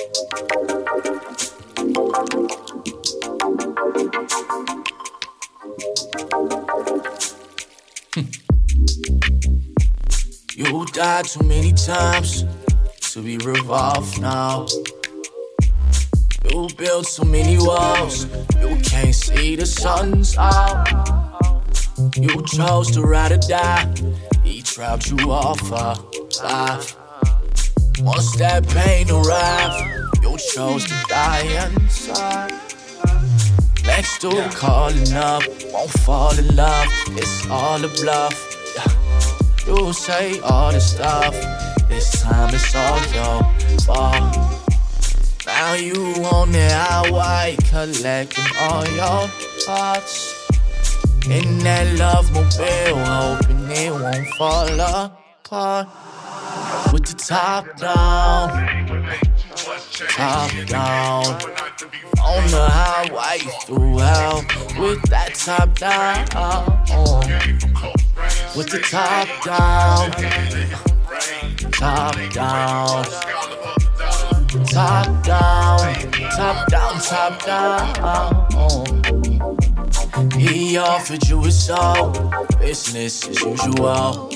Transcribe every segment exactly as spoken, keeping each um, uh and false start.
You died too many times to be revived now. You built so many walls, you can't see the sun's out. You chose to ride or die, he trapped you off a life. Once that pain arrived, you chose to die inside. Next to calling up, won't fall in love, it's all a bluff. You say all this stuff, this time it's all your fault. Now you on the highway, collecting all your thoughts. In that love mobile, hoping it won't fall apart. With the top down, top down. On the highway through hell, with that top down. With the top down, top down, top down, top down, top down. He offered you his soul, business as usual.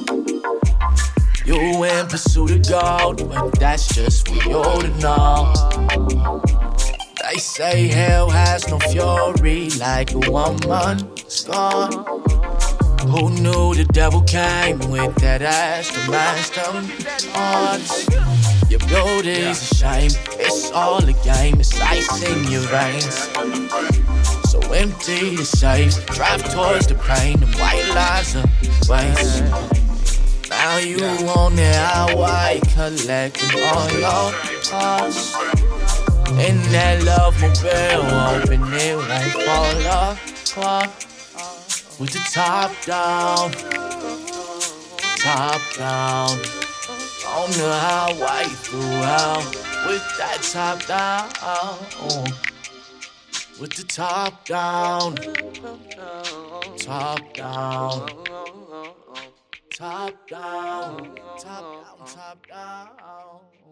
You in pursuit of gold, but that's just for you to know. They say hell has no fury like a woman's gone. Who knew the devil came with that ass to match them odds? Your beauty's a shame, it's all a game, it's ice in your veins. So empty the safes, drive towards the pain, and white lies are waste. Now you on the highway, collecting all your thoughts. In that love mobile, hoping it won't fall apart. With the top down, top down. On the highway through hell, with that top down. With the top down, top down. Top down, top down, top down.